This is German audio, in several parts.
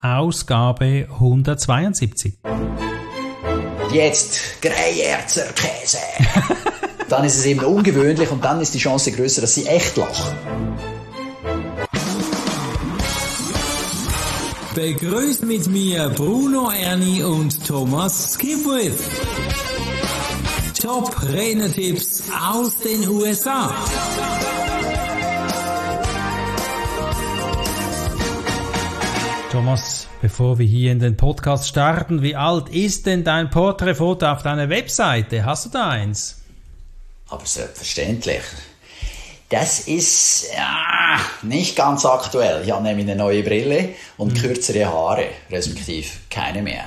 Ausgabe 172. Jetzt Greyerzer Käse. Dann ist es eben ungewöhnlich und dann ist die Chance größer, dass sie echt lachen. Begrüßt mit mir Bruno Erni und Thomas Skipwith. Top-Renner-Tipps aus den USA. Thomas, bevor wir hier in den Podcast starten, wie alt ist denn dein Porträtfoto auf deiner Webseite? Hast du da eins? Aber selbstverständlich. Das ist nicht ganz aktuell. Ich habe nämlich eine neue Brille und kürzere Haare, respektive keine mehr.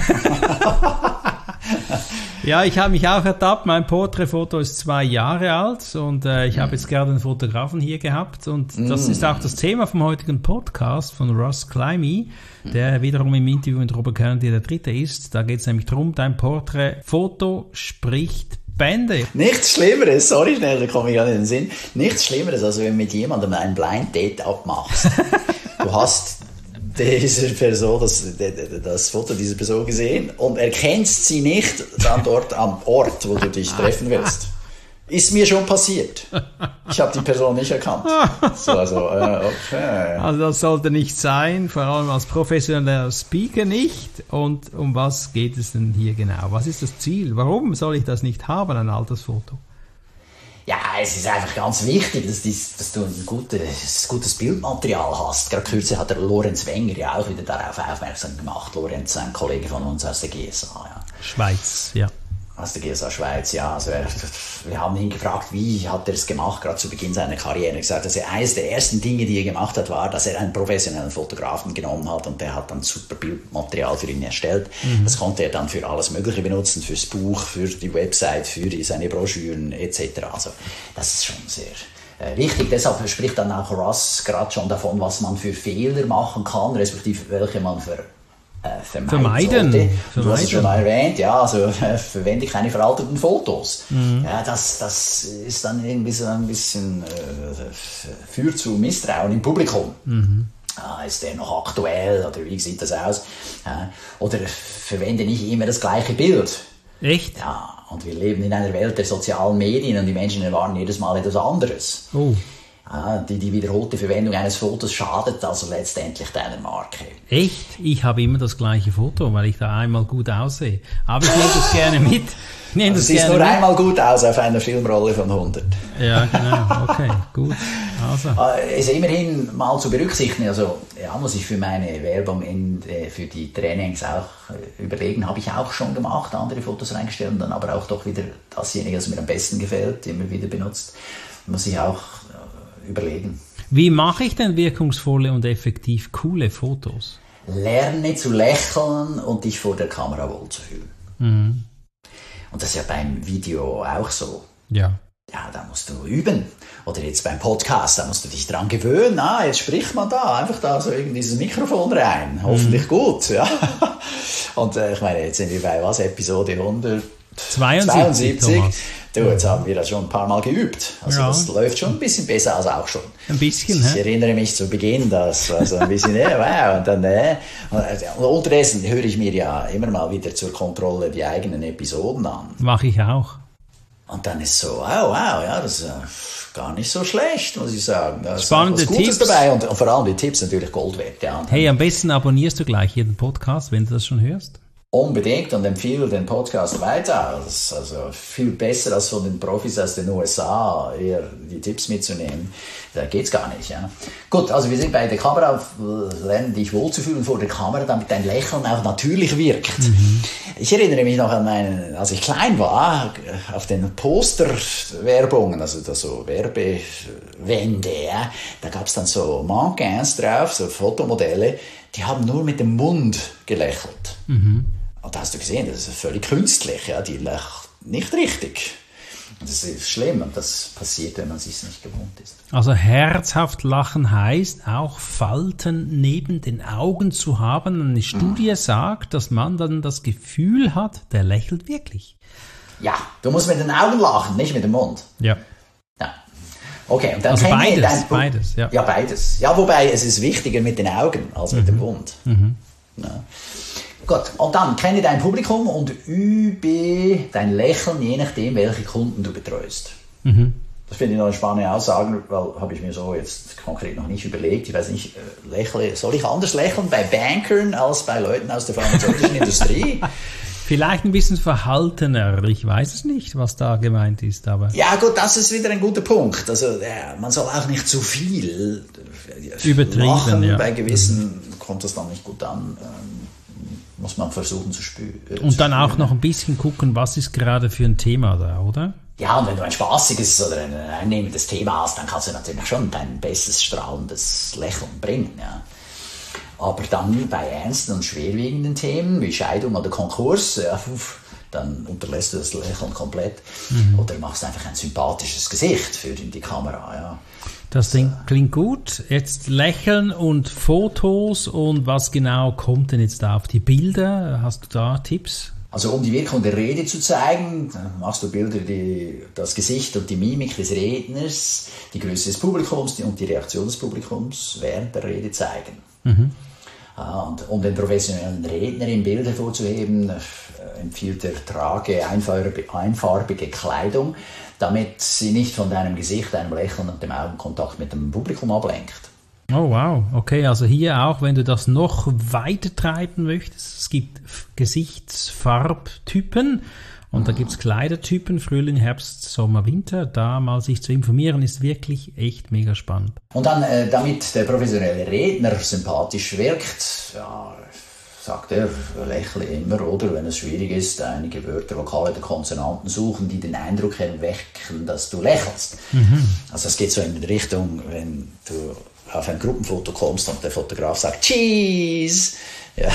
Ja, ich habe mich auch ertappt. Mein Porträtfoto ist 2 Jahre alt und ich habe jetzt gerade einen Fotografen hier gehabt und das ist auch das Thema vom heutigen Podcast von Ross Climby, der wiederum im Interview mit Robert Kennedy der Dritte ist. Da geht es nämlich darum, dein Porträtfoto spricht Bände. Nichts Schlimmeres, sorry schnell, da komme ich gerade in den Sinn. Nichts Schlimmeres, als wenn du mit jemandem ein Blind Date abmachst. Du hast diese Person, das Foto dieser Person gesehen und erkennst sie nicht dann dort am Ort, wo du dich treffen willst. Ist mir schon passiert. Ich habe die Person nicht erkannt. Okay. Also das sollte nicht sein, vor allem als professioneller Speaker nicht. Und um was geht es denn hier genau? Was ist das Ziel? Warum soll ich das nicht haben, ein altes Foto? Ja, es ist einfach ganz wichtig, dass du ein gutes Bildmaterial hast. Gerade kürzlich hat der Lorenz Wenger ja auch wieder darauf aufmerksam gemacht. Lorenz, ein Kollege von uns aus der GSA. Ja. Schweiz, ja. Aus der GSA Schweiz, ja. Also wir haben ihn gefragt, wie hat er es gemacht, gerade zu Beginn seiner Karriere. Er hat gesagt, dass eines der ersten Dinge, die er gemacht hat, war, dass er einen professionellen Fotografen genommen hat und der hat dann super Bildmaterial für ihn erstellt. Das konnte er dann für alles Mögliche benutzen, fürs Buch, für die Website, für seine Broschüren etc. Also das ist schon sehr wichtig. Deshalb spricht dann auch Ross gerade schon davon, was man für Fehler machen kann, respektive welche man vermeiden. Du hast es schon erwähnt, ja, also verwende keine veralteten Fotos. Ja, das ist dann irgendwie so ein bisschen führt zu Misstrauen im Publikum. Ist der noch aktuell oder wie sieht das aus? Oder verwende nicht immer das gleiche Bild. Echt? Ja, und wir leben in einer Welt der sozialen Medien und die Menschen erwarten jedes Mal etwas anderes. Oh. Die wiederholte Verwendung eines Fotos schadet also letztendlich deiner Marke. Echt? Ich habe immer das gleiche Foto, weil ich da einmal gut aussehe. Aber ich nehme das gerne mit. Du siehst nur einmal gut aus auf einer Filmrolle von 100. Ja, genau. Okay, gut. Also. Ist immerhin mal zu berücksichtigen, also ja, muss ich für meine Werbung für die Trainings auch überlegen, habe ich auch schon gemacht, andere Fotos reingestellt und dann aber auch doch wieder dasjenige, das mir am besten gefällt, immer wieder benutzt. Muss ich auch überlegen. Wie mache ich denn wirkungsvolle und effektiv coole Fotos? Lerne zu lächeln und dich vor der Kamera wohlzufühlen. Und das ist ja beim Video auch so. Ja. Ja, da musst du üben. Oder jetzt beim Podcast, da musst du dich dran gewöhnen. Jetzt spricht man da, einfach da so in dieses Mikrofon rein. Hoffentlich gut, ja. Und ich meine, jetzt sind wir bei was? Episode 172. Du, jetzt haben wir das schon ein paar Mal geübt. Also das läuft schon ein bisschen besser als auch schon. Ein bisschen, ich erinnere mich zu Beginn, das war so ein bisschen, wow, und dann, und unterdessen höre ich mir ja immer mal wieder zur Kontrolle die eigenen Episoden an. Mache ich auch. Und dann ist so, wow, ja, das ist gar nicht so schlecht, muss ich sagen. Da ist spannende was Gutes Tipps dabei und vor allem die Tipps natürlich Gold wert. Ja. Hey, am besten abonnierst du gleich jeden Podcast, wenn du das schon hörst. Unbedingt und empfehle den Podcast weiter. Das ist also viel besser als von den Profis aus den USA, eher die Tipps mitzunehmen. Da geht's gar nicht. Ja. Gut, also wir sind bei der Kamera, lernen dich wohlzufühlen vor der Kamera, damit dein Lächeln auch natürlich wirkt. Ich erinnere mich noch an als ich klein war, auf den Posterwerbungen, also da so Werbewände, ja, da gab's dann so Mannequins drauf, so Fotomodelle, die haben nur mit dem Mund gelächelt. Und da hast du gesehen, das ist völlig künstlich, ja, die lacht nicht richtig. Das ist schlimm und das passiert, wenn man es sich nicht gewohnt ist. Also herzhaft lachen heißt auch Falten neben den Augen zu haben. Eine Studie sagt, dass man dann das Gefühl hat, der lächelt wirklich. Ja, du musst mit den Augen lachen, nicht mit dem Mund. Ja. Okay, und dann also beides, ja. Ja, beides. Ja, wobei es ist wichtiger mit den Augen als mit dem Mund. Ja. Gut, und dann kenne dein Publikum und übe dein Lächeln, je nachdem, welche Kunden du betreust. Das finde ich noch eine spannende Aussage, weil habe ich mir so jetzt konkret noch nicht überlegt. Ich weiß nicht, soll ich anders lächeln bei Bankern als bei Leuten aus der pharmazeutischen Industrie? Vielleicht ein bisschen verhaltener, ich weiß es nicht, was da gemeint ist, aber... Ja gut, das ist wieder ein guter Punkt. Also man soll auch nicht zu viel übertrieben lachen. Ja. Bei gewissen kommt das dann nicht gut an. Muss man versuchen zu spüren. Und dann auch noch ein bisschen gucken, was ist gerade für ein Thema da, oder? Ja, und wenn du ein spaßiges oder ein einnehmendes Thema hast, dann kannst du natürlich schon dein bestes strahlendes Lächeln bringen. Ja. Aber dann bei ernsten und schwerwiegenden Themen wie Scheidung oder Konkurs, ja, dann unterlässt du das Lächeln komplett oder machst einfach ein sympathisches Gesicht für die Kamera. Ja. Das klingt gut. Jetzt Lächeln und Fotos und was genau kommt denn jetzt da auf die Bilder? Hast du da Tipps? Also um die Wirkung der Rede zu zeigen, machst du Bilder, die das Gesicht und die Mimik des Redners, die Größe des Publikums und die Reaktion des Publikums während der Rede zeigen. Und um den professionellen Redner im Bild hervorzuheben, empfiehlt er, trage einfarbige Kleidung, damit sie nicht von deinem Gesicht, deinem Lächeln und dem Augenkontakt mit dem Publikum ablenkt. Oh wow, okay, also hier auch, wenn du das noch weiter treiben möchtest, es gibt Gesichtsfarbtypen und da gibt es Kleidertypen, Frühling, Herbst, Sommer, Winter. Da mal sich zu informieren, ist wirklich echt mega spannend. Und dann, damit der professionelle Redner sympathisch wirkt, ja, sagt er, lächle immer, oder wenn es schwierig ist, einige Wörter, Vokale der Konsonanten suchen, die den Eindruck erwecken, dass du lächelst. Also es geht so in die Richtung, wenn du auf ein Gruppenfoto kommst und der Fotograf sagt Cheese. Ja.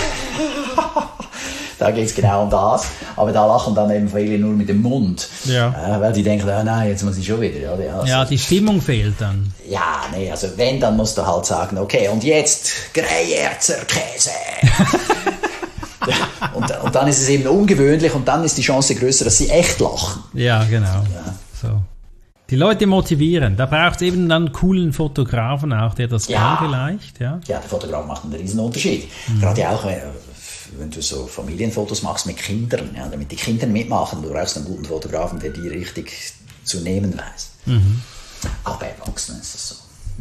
Da geht es genau um das. Aber da lachen dann eben viele nur mit dem Mund. Ja. Weil die denken, oh nein, jetzt muss ich schon wieder. Also, ja, die Stimmung fehlt dann. Ja, nee, also wenn, dann musst du halt sagen, okay, und jetzt Greyerzer Käse. Ja, und dann ist es eben ungewöhnlich und dann ist die Chance größer, dass sie echt lachen. Ja, genau. Ja. So. Die Leute motivieren. Da braucht es eben dann einen coolen Fotografen auch, der das kann vielleicht. Ja, der Fotograf macht einen riesen Unterschied. Gerade auch, wenn du so Familienfotos machst mit Kindern, ja, damit die Kinder mitmachen, du brauchst einen guten Fotografen, der die richtig zu nehmen weiß. Auch bei Erwachsenen ist das so.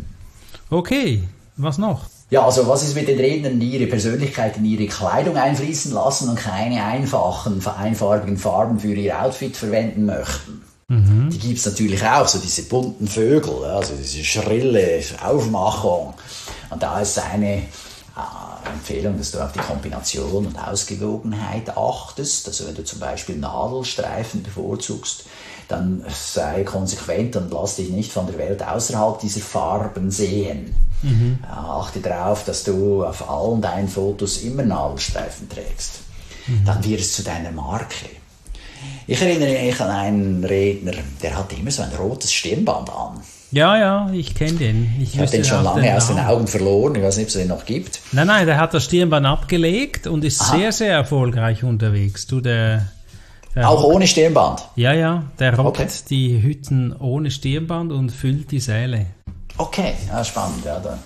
Okay, was noch? Ja, also was ist mit den Rednern, die ihre Persönlichkeit in ihre Kleidung einfließen lassen und keine einfarbigen Farben für ihr Outfit verwenden möchten? Die gibt es natürlich auch, so diese bunten Vögel, also diese schrille Aufmachung. Und da ist eine Empfehlung, dass du auf die Kombination und Ausgewogenheit achtest. Also wenn du zum Beispiel Nadelstreifen bevorzugst, dann sei konsequent und lass dich nicht von der Welt außerhalb dieser Farben sehen. Achte darauf, dass du auf allen deinen Fotos immer Nadelstreifen trägst. Dann wird es zu deiner Marke. Ich erinnere mich an einen Redner, der hatte immer so ein rotes Stirnband an. Ja, ich kenne den. Ich habe den schon lange aus den Augen verloren. Ich weiß nicht, ob es den noch gibt. Nein, der hat das Stirnband abgelegt und ist sehr, sehr erfolgreich unterwegs. Auch ohne Stirnband? Ja, der rockt die Hütten ohne Stirnband und füllt die Säle. Okay, ja, spannend. Ja, dann,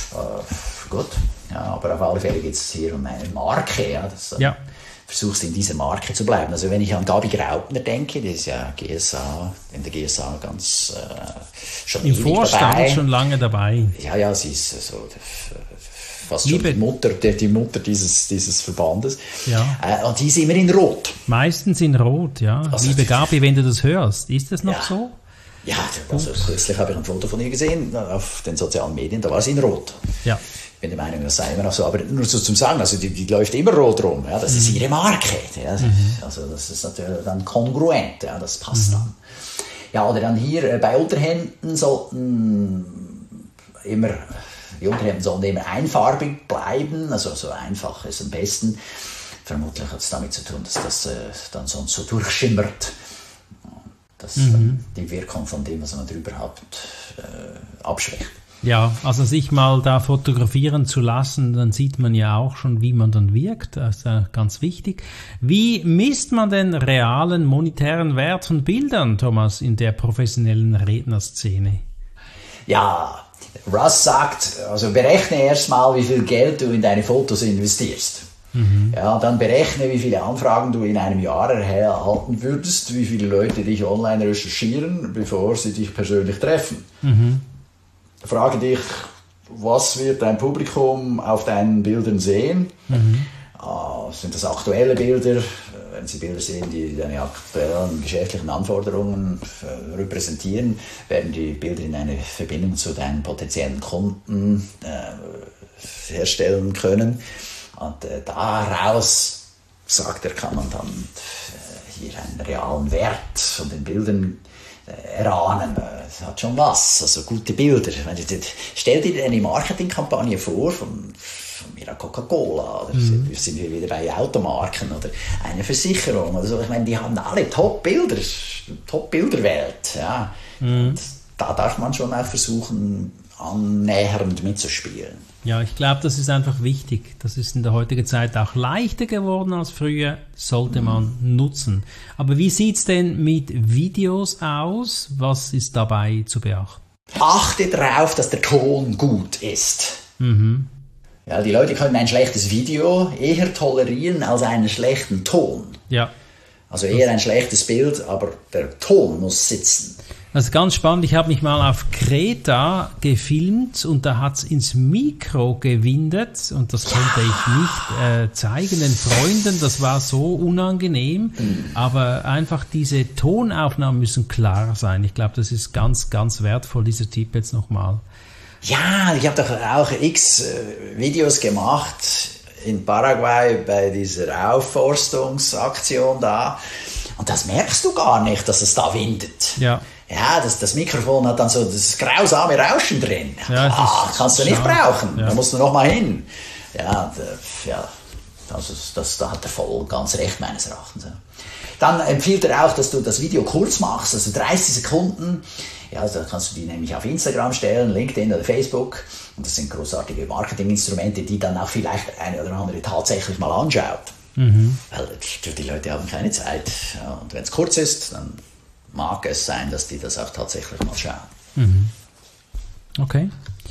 gut, ja, aber auf alle Fälle geht es hier um eine Marke. Ja, versuchst in dieser Marke zu bleiben. Also wenn ich an Gabi Graupner denke, die ist ja in der GSA ganz schon im Vorstand dabei. Schon lange dabei. Ja, sie ist so fast schon die Mutter dieses Verbandes. Ja. Und die ist immer in Rot. Meistens in Rot, ja. Also, liebe Gabi, wenn du das hörst, ist das noch so? Ja, also kürzlich habe ich ein Foto von ihr gesehen auf den sozialen Medien, da war sie in Rot. Ja. Ich bin der Meinung, das sei immer noch so, aber nur so zum Sagen, also die läuft immer rot rum, ja, das ist ihre Marke, ja, also das ist natürlich dann kongruent, ja, das passt dann. Ja, oder dann hier, bei Unterhemden sollten immer einfarbig bleiben, also so einfach ist am besten. Vermutlich hat es damit zu tun, dass das dann sonst so durchschimmert, dass dann die Wirkung von dem, was man drüber hat, abschwächt. Ja, also sich mal da fotografieren zu lassen, dann sieht man ja auch schon, wie man dann wirkt. Das ist ja ganz wichtig. Wie misst man den realen monetären Wert von Bildern, Thomas, in der professionellen Rednerszene? Ja, Russ sagt, also berechne erstmal, wie viel Geld du in deine Fotos investierst. Ja, dann berechne, wie viele Anfragen du in einem Jahr erhalten würdest, wie viele Leute dich online recherchieren, bevor sie dich persönlich treffen. Frage dich, was wird dein Publikum auf deinen Bildern sehen? Sind das aktuelle Bilder? Wenn sie Bilder sehen, die deine aktuellen geschäftlichen Anforderungen repräsentieren, werden die Bilder in eine Verbindung zu deinen potenziellen Kunden herstellen können. Und daraus, sagt er, kann man dann hier einen realen Wert von den Bildern erahnen. Das hat schon was, also gute Bilder. Stell dir eine Marketingkampagne vor von mir Coca-Cola, oder sind wir wieder bei Automarken oder eine Versicherung oder so. Ich meine, die haben alle Top-Bilder, Top-Bilderwelt. Ja. Und da darf man schon auch versuchen, annähernd mitzuspielen. Ja, ich glaube, das ist einfach wichtig. Das ist in der heutigen Zeit auch leichter geworden als früher, sollte man nutzen. Aber wie sieht's denn mit Videos aus? Was ist dabei zu beachten? Achte darauf, dass der Ton gut ist. Ja, die Leute können ein schlechtes Video eher tolerieren als einen schlechten Ton. Ja. Also eher ein schlechtes Bild, aber der Ton muss sitzen. Das ist ganz spannend. Ich habe mich mal auf Kreta gefilmt und da hat's ins Mikro gewindet und das konnte ich nicht zeigen den Freunden. Das war so unangenehm. Aber einfach diese Tonaufnahmen müssen klar sein. Ich glaube, das ist ganz, ganz wertvoll, dieser Tipp jetzt nochmal. Ja, ich habe doch auch x Videos gemacht in Paraguay bei dieser Aufforstungsaktion da. Und das merkst du gar nicht, dass es da windet. Ja. Ja, das Mikrofon hat dann so das grausame Rauschen drin. Ja, kannst du nicht brauchen. Ja. Da musst du noch mal hin. Ja, da hat der voll ganz recht meines Erachtens. Dann empfiehlt er auch, dass du das Video kurz machst, also 30 Sekunden. Ja, also da kannst du die nämlich auf Instagram stellen, LinkedIn oder Facebook. Und das sind großartige Marketinginstrumente, die dann auch vielleicht eine oder andere tatsächlich mal anschaut. Weil die Leute haben keine Zeit. Ja, und wenn es kurz ist, dann mag es sein, dass die das auch tatsächlich mal schauen. Okay.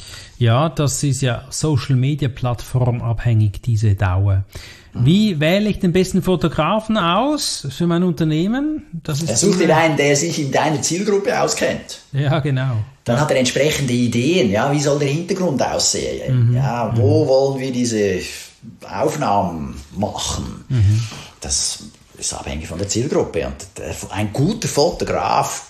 Ja, das ist ja Social Media Plattform abhängig, diese Dauer. Wie wähle ich den besten Fotografen aus für mein Unternehmen? Such dir einen, der sich in deiner Zielgruppe auskennt. Ja, genau. Dann hat er entsprechende Ideen. Ja, wie soll der Hintergrund aussehen? Ja, wo wollen wir diese Aufnahmen machen? Das ist abhängig von der Zielgruppe. Und ein guter Fotograf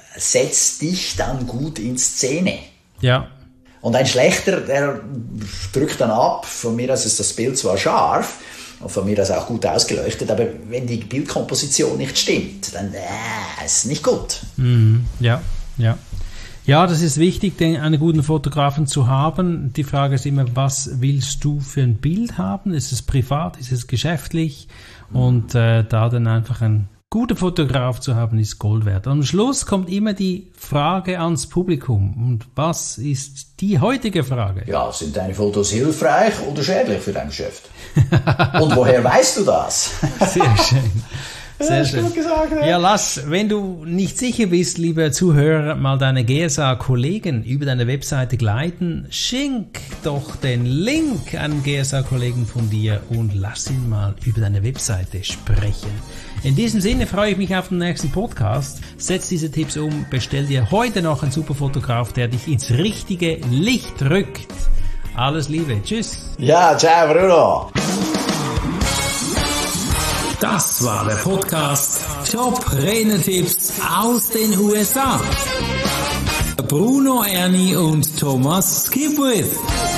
setzt dich dann gut in Szene. Ja. Und ein schlechter, der drückt dann ab. Von mir aus ist das Bild zwar scharf und von mir aus auch gut ausgeleuchtet, aber wenn die Bildkomposition nicht stimmt, dann ist es nicht gut. Ja, ja. Ja, das ist wichtig, einen guten Fotografen zu haben. Die Frage ist immer, was willst du für ein Bild haben? Ist es privat, ist es geschäftlich? Und da dann einfach ein guter Fotograf zu haben, ist Gold wert. Am Schluss kommt immer die Frage ans Publikum. Und was ist die heutige Frage? Ja, sind deine Fotos hilfreich oder schädlich für dein Geschäft? Und woher weißt du das? Sehr schön. Sehr schön. Gut gesagt, ja. Ja, lass, wenn du nicht sicher bist, lieber Zuhörer, mal deine GSA-Kollegen über deine Webseite gleiten. Schenk doch den Link an GSA-Kollegen von dir und lass ihn mal über deine Webseite sprechen. In diesem Sinne freue ich mich auf den nächsten Podcast. Setz diese Tipps um, bestell dir heute noch einen super Fotograf, der dich ins richtige Licht rückt. Alles Liebe. Tschüss. Ja, ciao Bruno. Das war der Podcast Top Renetipps aus den USA. Bruno Erni und Thomas Skipwith.